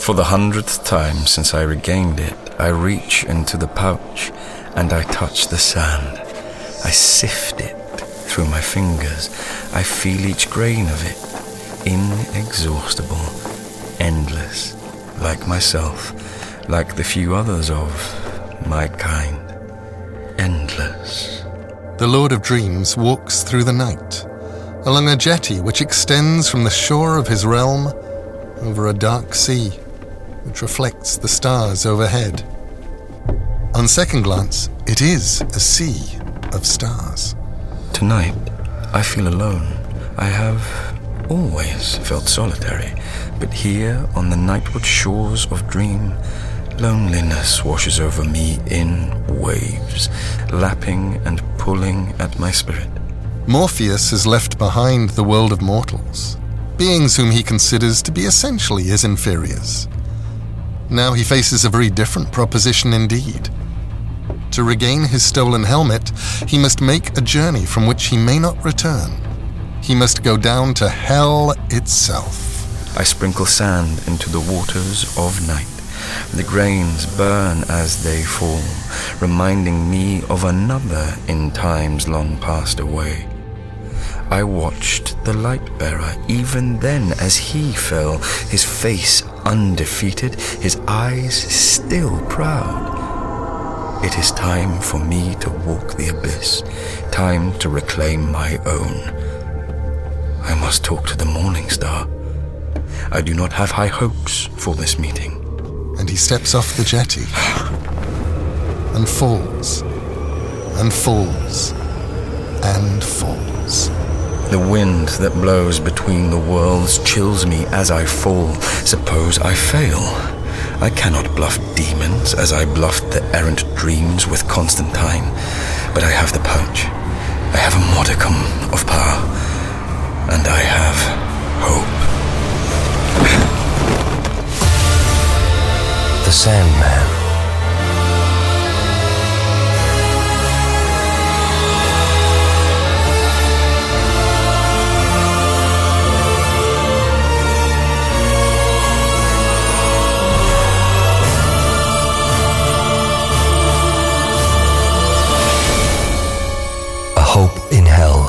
For the 100th time since I regained it, I reach into the pouch and I touch the sand. I sift it through my fingers. I feel each grain of it, inexhaustible, endless, like myself, like the few others of my kind, endless. The Lord of Dreams walks through the night, along a jetty which extends from the shore of his realm over a dark sea, which reflects the stars overhead. On second glance, it is a sea of stars. Tonight, I feel alone. I have always felt solitary, but here on the nightward shores of dream, loneliness washes over me in waves, lapping and pulling at my spirit. Morpheus has left behind the world of mortals, beings whom he considers to be essentially his inferiors. Now he faces a very different proposition indeed. To regain his stolen helmet, he must make a journey from which he may not return. He must go down to hell itself. I sprinkle sand into the waters of night. The grains burn as they fall, reminding me of another in times long passed away. I watched the light bearer even then as he fell, his face undefeated, his eyes still proud. It is time for me to walk the abyss, time to reclaim my own. I must talk to the morning star. I do not have high hopes for this meeting. And he steps off the jetty and falls and falls and falls. The wind that blows between the worlds chills me as I fall. Suppose I fail. I cannot bluff demons as I bluffed the errant dreams with Constantine, but I have the pouch. I have a modicum of power, and I have hope. The Sandman. Hope in Hell.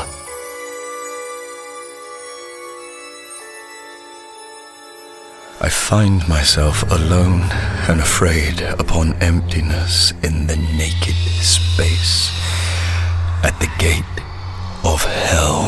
I find myself alone and afraid upon emptiness in the naked space at the gate of hell.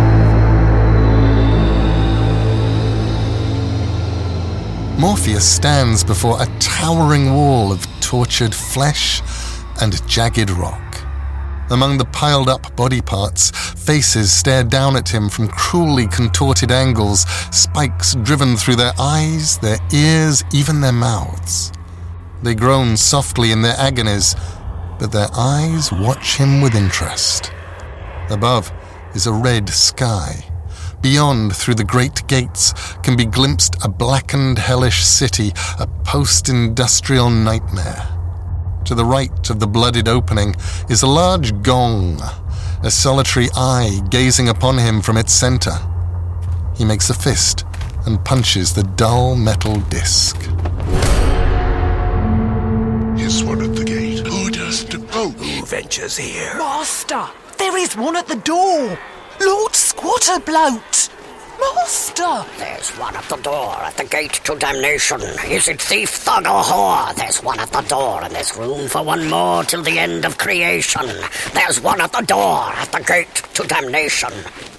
Morpheus stands before a towering wall of tortured flesh and jagged rock. Among the piled-up body parts, faces stare down at him from cruelly contorted angles, spikes driven through their eyes, their ears, even their mouths. They groan softly in their agonies, but their eyes watch him with interest. Above is a red sky. Beyond, through the great gates, can be glimpsed a blackened hellish city, a post-industrial nightmare. To the right of the blooded opening is a large gong, a solitary eye gazing upon him from its center. He makes a fist and punches the dull metal disc. Is one at the gate? Who does the approach? Who ventures here? Master, there is one at the door. Lord Squatter Bloat. Master! There's one at the door, at the gate to damnation. Is it thief, thug, or whore? There's one at the door, and there's room for one more till the end of creation. There's one at the door, at the gate to damnation.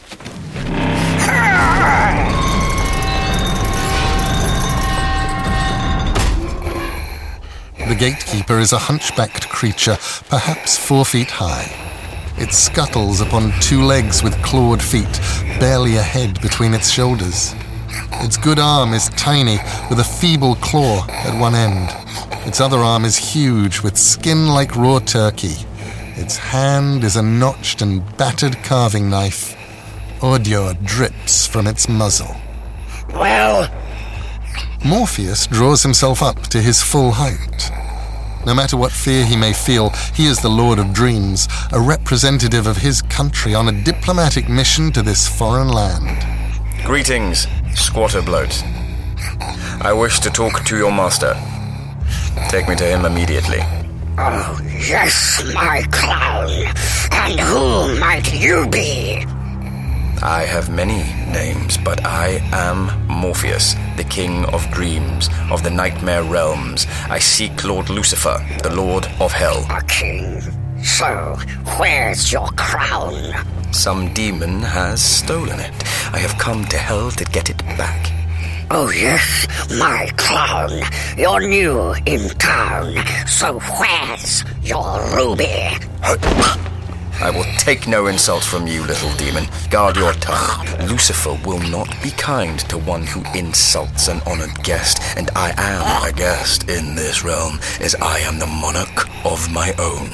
The gatekeeper is a hunchbacked creature, perhaps 4 feet high. It scuttles upon 2 legs with clawed feet, barely a head between its shoulders. Its good arm is tiny, with a feeble claw at one end. Its other arm is huge, with skin like raw turkey. Its hand is a notched and battered carving knife. Ordure drips from its muzzle. Well? Morpheus draws himself up to his full height. No matter what fear he may feel, he is the Lord of Dreams, a representative of his country on a diplomatic mission to this foreign land. Greetings, Squatter Bloat. I wish to talk to your master. Take me to him immediately. Oh, yes, my clown. And who might you be? I have many names, but I am Morpheus, the King of Dreams, of the Nightmare Realms. I seek Lord Lucifer, the Lord of Hell. A king? So, where's your crown? Some demon has stolen it. I have come to Hell to get it back. Oh, yes, my clown. You're new in town, so where's your ruby? I will take no insult from you, little demon. Guard your tongue. Lucifer will not be kind to one who insults an honored guest, and I am a guest in this realm, as I am the monarch of my own.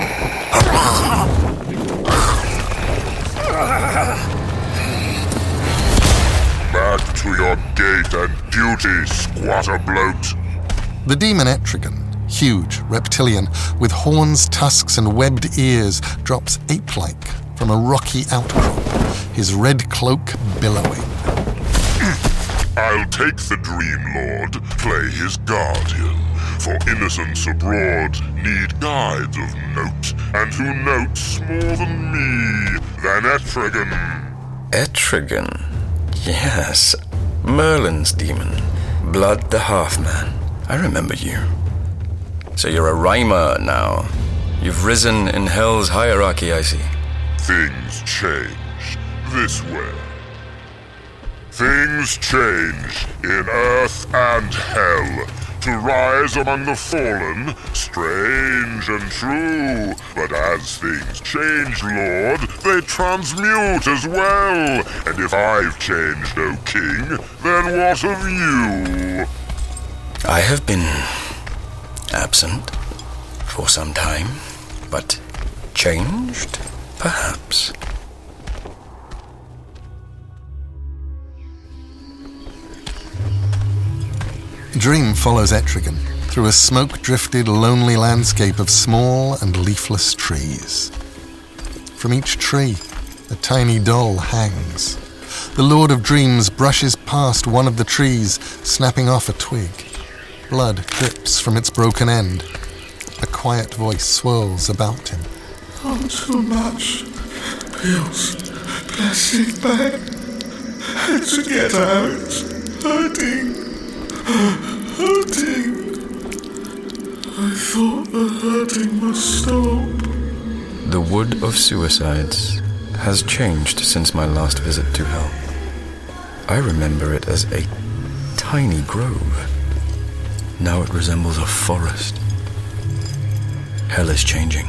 Back to your gate and duty, squatter bloat. The demon Etrigan, huge, reptilian, with horns, tusks, and webbed ears, drops ape-like from a rocky outcrop, his red cloak billowing. I'll take the Dream Lord, play his guardian. For innocents abroad need guides of note, and who notes more than me, than Etrigan. Etrigan? Yes. Merlin's demon. Blood the Half-Man. I remember you. So you're a rhymer now. You've risen in Hell's hierarchy, I see. Things change this way. Things change in earth and hell. To rise among the fallen, strange and true. But as things change, Lord, they transmute as well. And if I've changed, O King, then what of you? I have been absent for some time, but changed, perhaps. Dream follows Etrigan through a smoke-drifted, lonely landscape of small and leafless trees. From each tree, a tiny doll hangs. The Lord of Dreams brushes past one of the trees, snapping off a twig. Blood drips from its broken end. A quiet voice swirls about him. Not too much. Feels plastic bag. Had to get out. Hurting. I thought the hurting must stop. The Wood of Suicides has changed since my last visit to Hell. I remember it as a tiny grove. Now it resembles a forest. Hell is changing.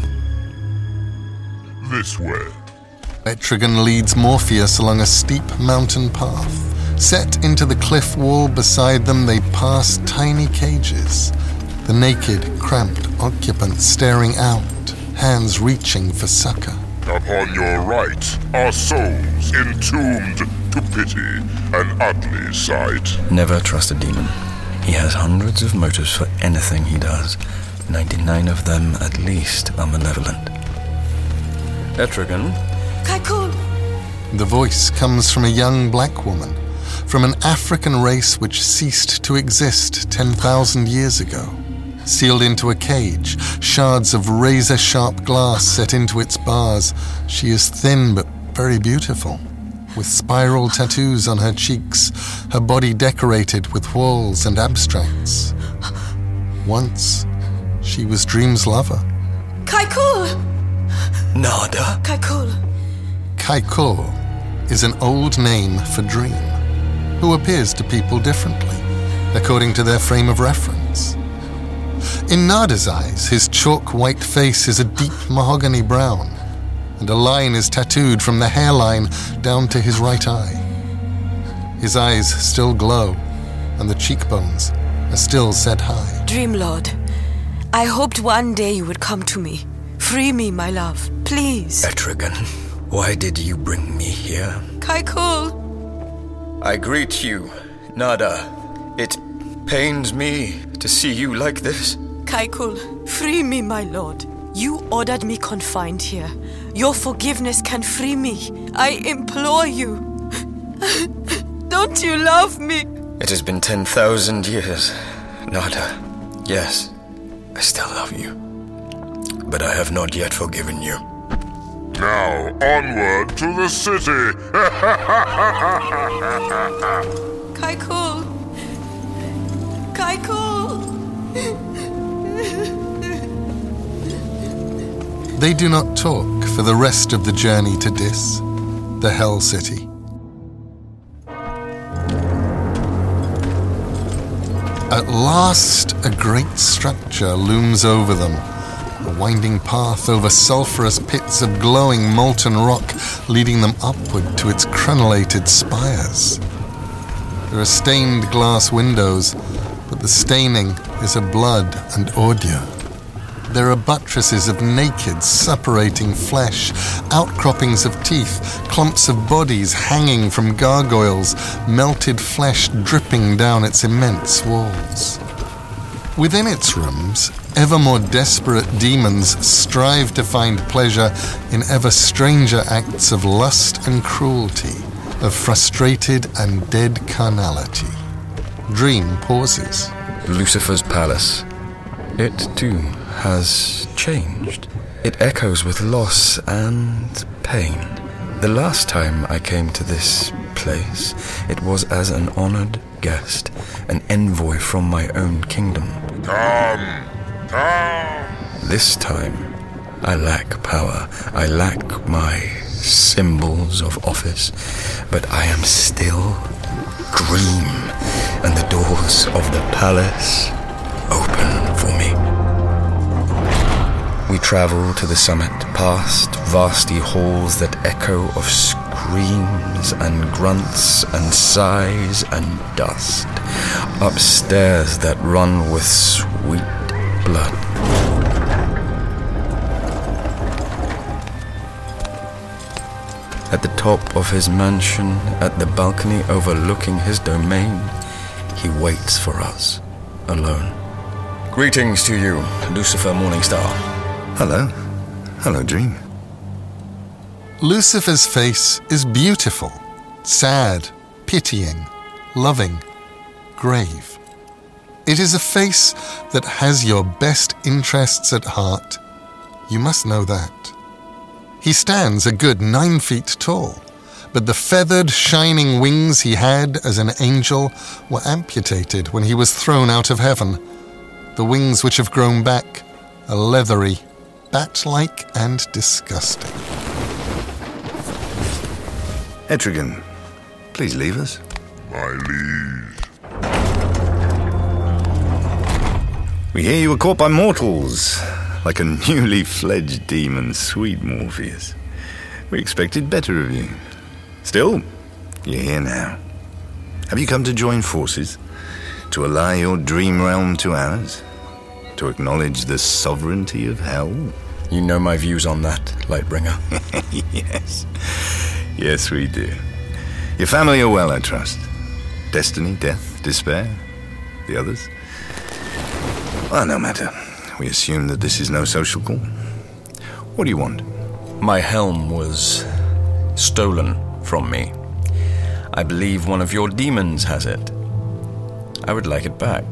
This way. Etrigan leads Morpheus along a steep mountain path. Set into the cliff wall beside them, they pass tiny cages. The naked, cramped occupants staring out, hands reaching for succor. Upon your right are souls entombed to pity, an ugly sight. Never trust a demon. He has hundreds of motives for anything he does. 99 of them, at least, are malevolent. Etrigan? Kaikul! The voice comes from a young black woman, from an African race which ceased to exist 10,000 years ago. Sealed into a cage, shards of razor-sharp glass set into its bars, she is thin but very beautiful, with spiral tattoos on her cheeks, her body decorated with walls and abstracts. Once, she was Dream's lover. Kaikul! Nada? Kaikul. Kaikul is an old name for Dream, who appears to people differently, according to their frame of reference. In Nada's eyes, his chalk-white face is a deep mahogany brown, and a line is tattooed from the hairline down to his right eye. His eyes still glow, and the cheekbones are still set high. Dream Lord, I hoped one day you would come to me. Free me, my love, please. Etrigan, why did you bring me here? Kaikul! I greet you, Nada. It pains me to see you like this. Kaikul, free me, my lord. You ordered me confined here. Your forgiveness can free me. I implore you. Don't you love me? It has been 10,000 years. Nada, yes, I still love you. But I have not yet forgiven you. Now, onward to the city! Kaikul! Kaikul! They do not talk for the rest of the journey to Dis, the Hell City. At last, a great structure looms over them. A winding path over sulphurous pits of glowing molten rock leading them upward to its crenellated spires. There are stained glass windows, but the staining is of blood and ordure. There are buttresses of naked, suppurating flesh, outcroppings of teeth, clumps of bodies hanging from gargoyles, melted flesh dripping down its immense walls. Within its rooms, ever more desperate demons strive to find pleasure in ever stranger acts of lust and cruelty, of frustrated and dead carnality. Dream pauses. Lucifer's palace. It, too, has changed. It echoes with loss and pain. The last time I came to this place, it was as an honored guest, an envoy from my own kingdom. Come! This time, I lack power. I lack my symbols of office, but I am still Dream, and the doors of the palace open for me. We travel to the summit, past vasty halls that echo of screams and grunts and sighs and dust, upstairs that run with sweet blood. At the top of his mansion, at the balcony overlooking his domain, he waits for us, alone. Greetings to you, Lucifer Morningstar. Hello. Hello, Dream. Lucifer's face is beautiful, sad, pitying, loving, grave. It is a face that has your best interests at heart. You must know that. He stands a good 9 feet tall, but the feathered, shining wings he had as an angel were amputated when he was thrown out of heaven. The wings which have grown back are leathery, bat-like and disgusting. Etrigan, please leave us. My liege. We hear you were caught by mortals, like a newly fledged demon, sweet Morpheus. We expected better of you. Still, you're here now. Have you come to join forces? To ally your dream realm to ours? To acknowledge the sovereignty of hell? You know my views on that, Lightbringer. Yes. Yes, we do. Your family are well, I trust. Destiny, death, despair? The others? Well, no matter. We assume that this is no social call. What do you want? My helm was stolen from me. I believe one of your demons has it. I would like it back.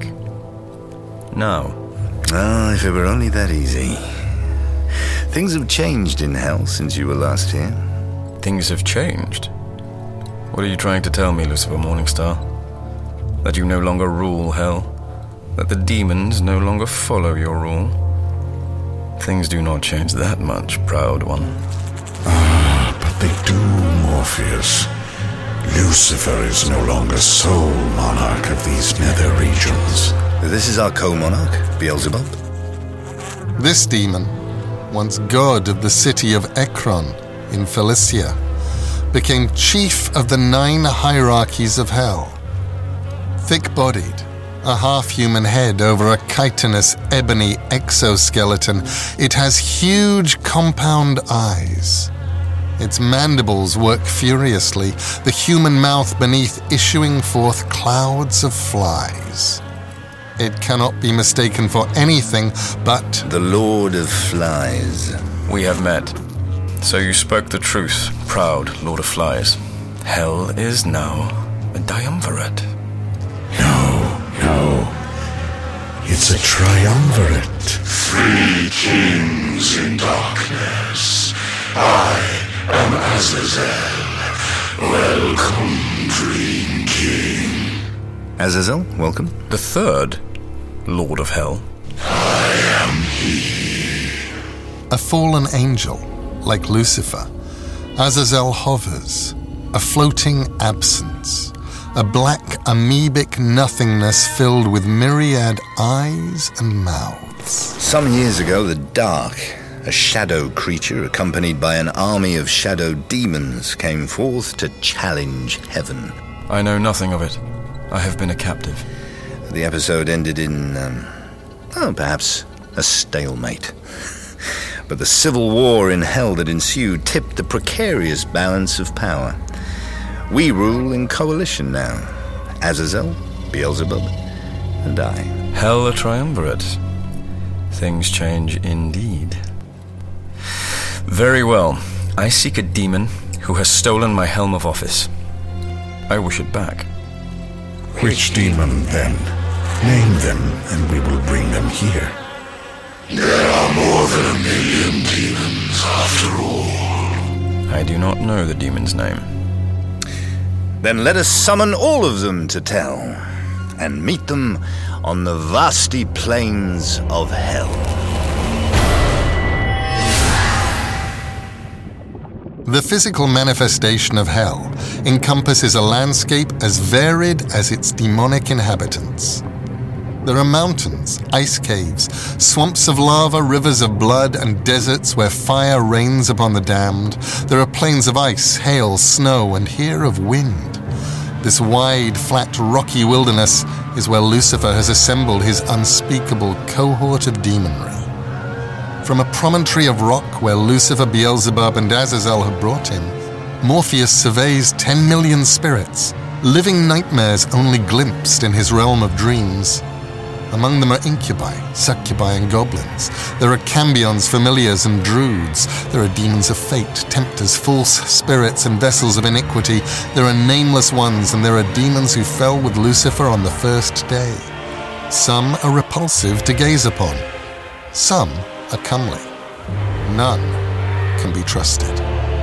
Now. Ah, if it were only that easy. Things have changed in hell since you were last here. Things have changed? What are you trying to tell me, Lucifer Morningstar? That you no longer rule hell? That the demons no longer follow your rule? Things do not change that much, proud one. Ah, but they do, Morpheus. Lucifer is no longer sole monarch of these nether regions. This is our co-monarch, Beelzebub. This demon, once god of the city of Ekron in Felicia, became chief of the 9 hierarchies of hell. Thick-bodied, a half-human head over a chitinous ebony exoskeleton, it has huge compound eyes. Its mandibles work furiously, the human mouth beneath issuing forth clouds of flies. It cannot be mistaken for anything but the Lord of Flies. We have met. So you spoke the truth, proud Lord of Flies. Hell is now a triumvirate. It's a triumvirate. 3 kings in darkness. I am Azazel. Welcome, Dream King. Azazel, welcome. The third Lord of Hell. I am he. A fallen angel, like Lucifer, Azazel hovers, a floating absence, a black amoebic nothingness filled with myriad eyes and mouths. Some years ago, the Dark, a shadow creature accompanied by an army of shadow demons, came forth to challenge heaven. I know nothing of it. I have been a captive. The episode ended in, perhaps a stalemate. But the civil war in hell that ensued tipped the precarious balance of power. We rule in coalition now. Azazel, Beelzebub, and I. Hell a triumvirate. Things change indeed. Very well. I seek a demon who has stolen my helm of office. I wish it back. Which demon, then? Name them, and we will bring them here. There are more than 1 million demons, after all. I do not know the demon's name. Then let us summon all of them to tell, and meet them on the vasty plains of hell. The physical manifestation of hell encompasses a landscape as varied as its demonic inhabitants. There are mountains, ice caves, swamps of lava, rivers of blood, and deserts where fire rains upon the damned. There are plains of ice, hail, snow, and here of wind. This wide, flat, rocky wilderness is where Lucifer has assembled his unspeakable cohort of demonry. From a promontory of rock where Lucifer, Beelzebub, and Azazel have brought him, Morpheus surveys 10 million spirits, living nightmares only glimpsed in his realm of dreams. Among them are incubi, succubi, and goblins. There are cambions, familiars, and druids. There are demons of fate, tempters, false spirits, and vessels of iniquity. There are nameless ones, and there are demons who fell with Lucifer on the first day. Some are repulsive to gaze upon. Some are comely. None can be trusted.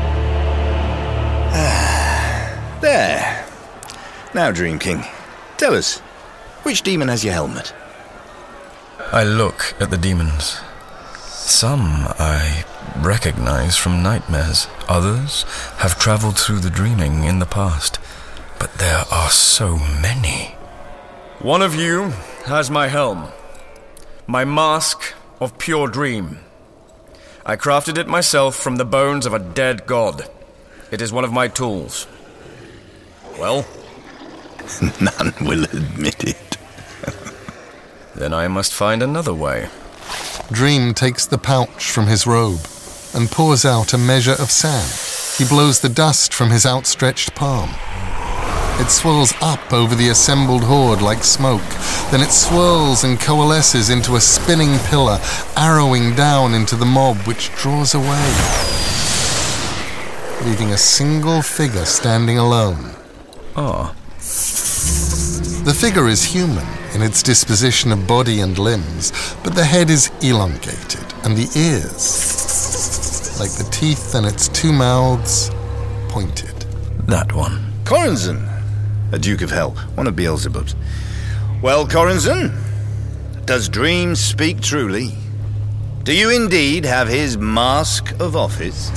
There. Now, Dream King, tell us, which demon has your helmet? I look at the demons. Some I recognize from nightmares. Others have traveled through the dreaming in the past. But there are so many. One of you has my helm. My mask of pure dream. I crafted it myself from the bones of a dead god. It is one of my tools. Well? None will admit it. Then I must find another way. Dream takes the pouch from his robe and pours out a measure of sand. He blows the dust from his outstretched palm. It swirls up over the assembled horde like smoke. Then it swirls and coalesces into a spinning pillar, arrowing down into the mob, which draws away, leaving a single figure standing alone. Ah. The figure is human in its disposition of body and limbs, but the head is elongated, and the ears, like the teeth in its 2 mouths, pointed. That one. Corazon, a Duke of Hell, one of Beelzebub's. Well, Corazon, does Dream speak truly? Do you indeed have his mask of office?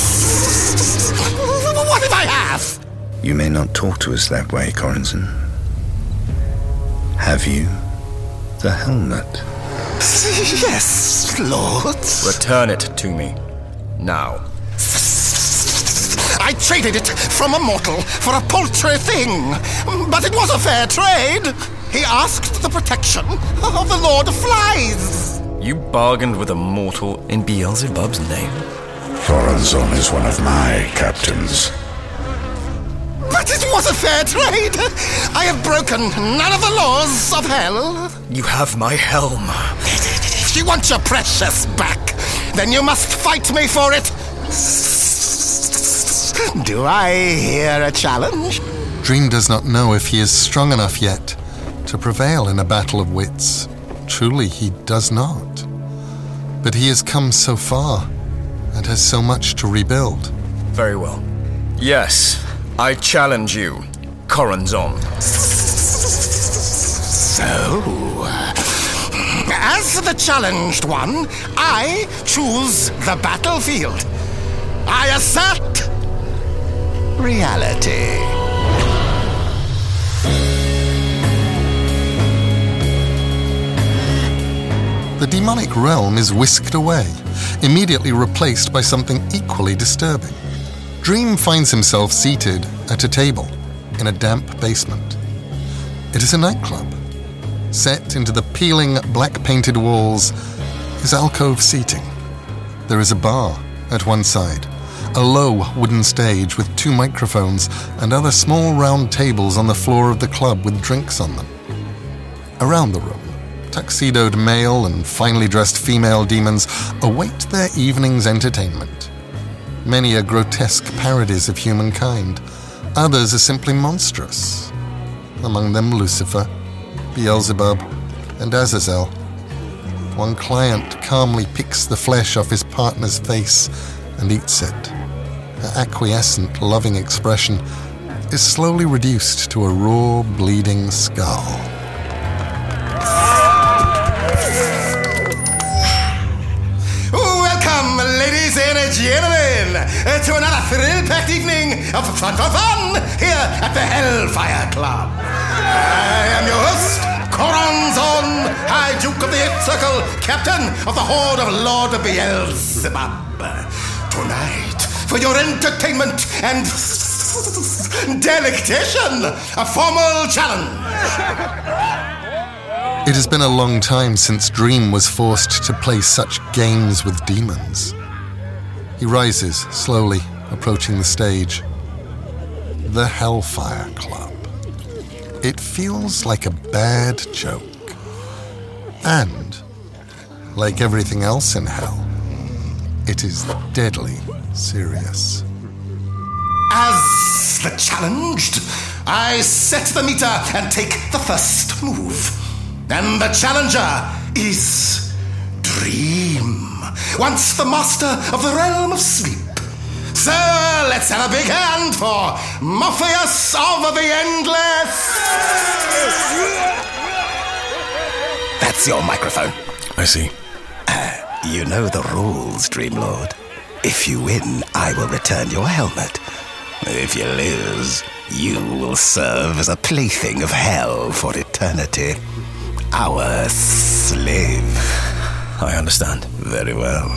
What if I have? You may not talk to us that way, Corazon. Have you the helmet? Yes, Lord. Return it to me. Now. I traded it from a mortal for a paltry thing, but it was a fair trade. He asked the protection of the Lord of Flies. You bargained with a mortal in Beelzebub's name? Corazon is one of my captains. But it was a fair trade. I have broken none of the laws of hell. You have my helm. If you want your precious back, then you must fight me for it. Do I hear a challenge? Dream does not know if he is strong enough yet to prevail in a battle of wits. Truly, he does not. But he has come so far and has so much to rebuild. Very well. Yes, I challenge you, Corazon. So, as the challenged one, I choose the battlefield. I assert reality. The demonic realm is whisked away, immediately replaced by something equally disturbing. Dream finds himself seated at a table in a damp basement. It is a nightclub. Set into the peeling black-painted walls is alcove seating. There is a bar at one side, a low wooden stage with 2 microphones and other small round tables on the floor of the club with drinks on them. Around the room, tuxedoed male and finely dressed female demons await their evening's entertainment. Many are grotesque parodies of humankind. Others are simply monstrous. Among them Lucifer, Beelzebub, and Azazel. One client calmly picks the flesh off his partner's face and eats it. Her acquiescent, loving expression is slowly reduced to a raw, bleeding skull. Welcome, ladies and gentlemen, to another thrill-packed evening of fun here at the Hellfire Club. I am your host, Corazon, High Duke of the Eighth Circle, Captain of the Horde of Lord Beelzebub. Tonight, for your entertainment and delectation, a formal challenge. It has been a long time since Dream was forced to play such games with demons. He rises, slowly, approaching the stage. The Hellfire Club. It feels like a bad joke. And, like everything else in hell, it is deadly serious. As the challenged, I set the meter and take the first move. And the challenger is Dream, once the master of the realm of sleep. So let's have a big hand for Morpheus of the Endless. That's your microphone. I see. You know the rules, Dreamlord. If you win, I will return your helmet. If you lose, you will serve as a plaything of hell for eternity. Our slave. I understand. Very well.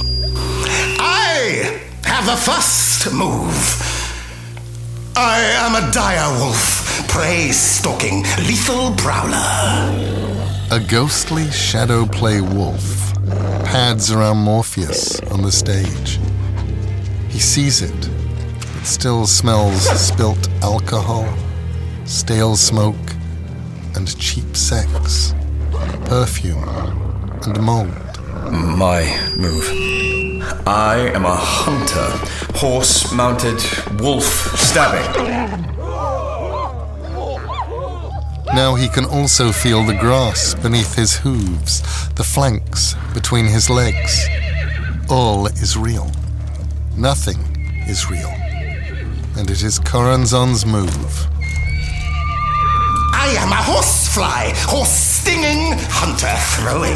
I have the first move. I am a dire wolf, prey-stalking, lethal prowler. A ghostly shadow play wolf pads around Morpheus on the stage. He sees it. It still smells spilt alcohol, stale smoke, and cheap sex, perfume, and mold. My move. I am a hunter, horse-mounted wolf stabbing. Now he can also feel the grass beneath his hooves, the flanks between his legs. All is real. Nothing is real. And it is Corazon's move. I am a horsefly, horse-stinging, hunter-throwing.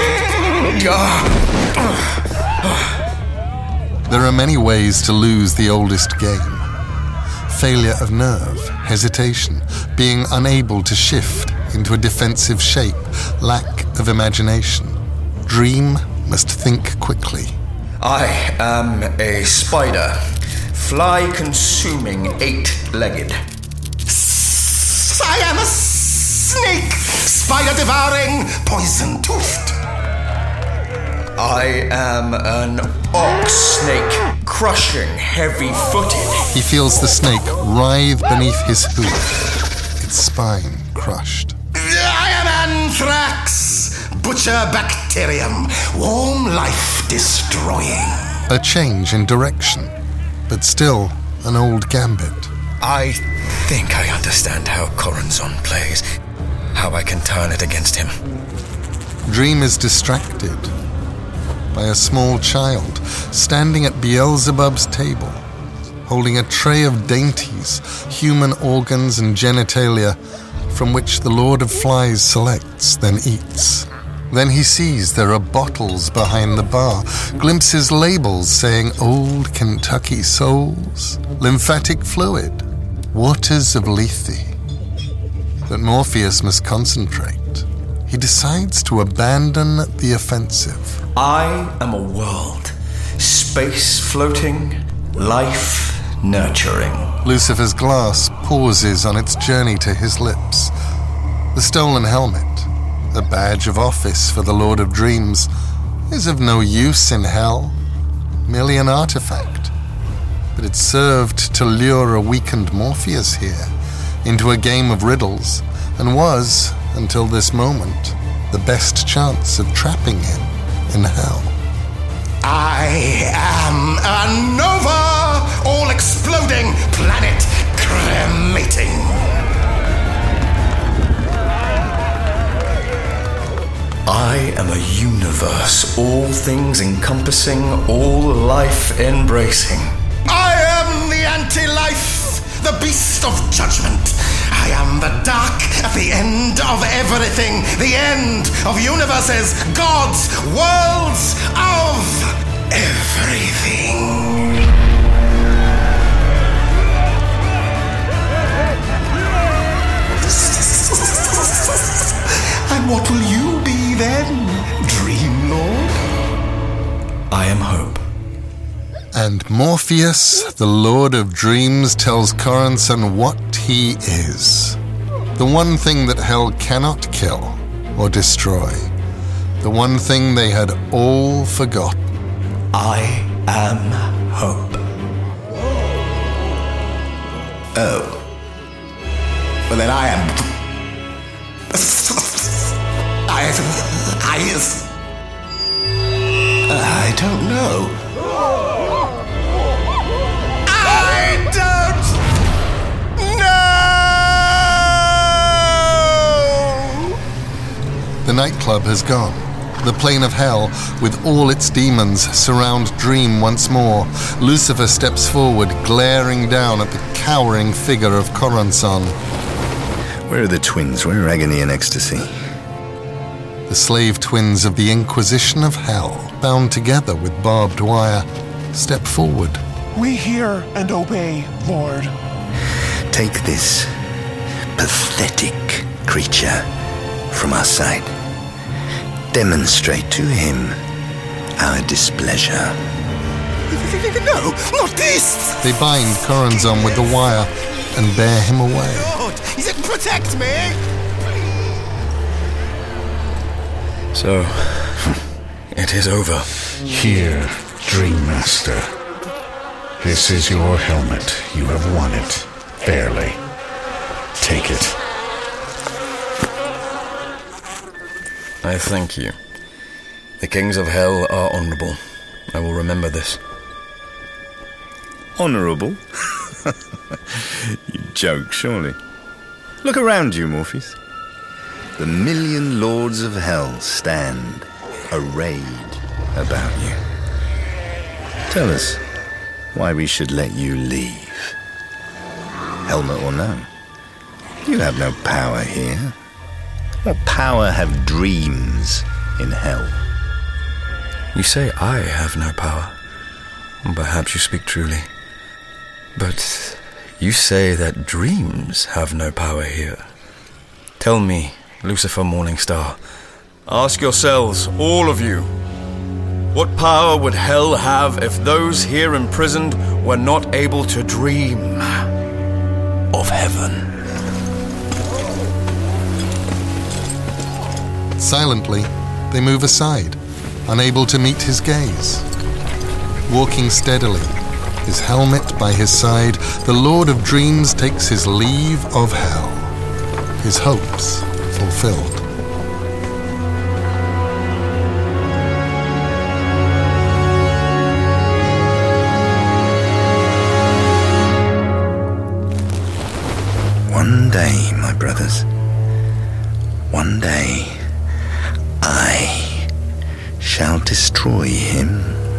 There are many ways to lose the oldest game. Failure of nerve, hesitation, being unable to shift into a defensive shape, lack of imagination. Dream must think quickly. I am a spider, fly-consuming, 8-legged. I am a snake, spider-devouring, poison-toothed. I am an ox snake, crushing, heavy-footed. He feels the snake writhe beneath his hoof, its spine crushed. I am anthrax, butcher bacterium, warm life destroying. A change in direction, but still an old gambit. I think I understand how Corazon plays, how I can turn it against him. Dream is distracted by a small child standing at Beelzebub's table, holding a tray of dainties, human organs and genitalia, from which the Lord of Flies selects, then eats. Then he sees there are bottles behind the bar, glimpses labels saying Old Kentucky Souls, lymphatic fluid, waters of Lethe. But Morpheus must concentrate. He decides to abandon the offensive. I am a world, space floating, life nurturing. Lucifer's glass pauses on its journey to his lips. The stolen helmet, a badge of office for the Lord of Dreams, is of no use in hell, merely an artifact. But it served to lure a weakened Morpheus here into a game of riddles, and was, until this moment, the best chance of trapping him in hell. I am a nova, all exploding, planet cremating. I am a universe, all things encompassing, all life embracing. I am the anti-life, the beast of judgment. I am the dark at the end of everything, the end of universes, gods, worlds, of everything. And what will you be then, Dream Lord? I am hope. And Morpheus, the Lord of Dreams, tells Coranson what he is. The one thing that hell cannot kill or destroy. The one thing they had all forgotten. I am hope. Oh. Well, then I am... I don't know. I don't know! The nightclub has gone. The plane of hell, with all its demons, surround Dream once more. Lucifer steps forward, glaring down at the cowering figure of Coranson. Where are the twins? Where are Agony and Ecstasy? The slave twins of the Inquisition of Hell, bound together with barbed wire, step forward. We hear and obey, Lord. Take this pathetic creature from our sight. Demonstrate to him our displeasure. No, not this! They bind Coranson with the wire and bear him away. Lord, he said protect me! So, it is over. Here, Dream Master. This is your helmet. You have won it. Fairly. Take it. I thank you. The kings of hell are honorable. I will remember this. Honorable? You joke, surely. Look around you, Morpheus. The million lords of hell stand, arrayed about you. Tell us why we should let you leave. Helmet or no, you have no power here. What power have dreams in hell? You say I have no power. Perhaps you speak truly. But you say that dreams have no power here. Tell me, Lucifer Morningstar, ask yourselves, all of you, what power would hell have if those here imprisoned were not able to dream of heaven? Silently, they move aside, unable to meet his gaze. Walking steadily, his helmet by his side, the Lord of Dreams takes his leave of hell, his hopes fulfilled. One day, my brothers, one day, I shall destroy him.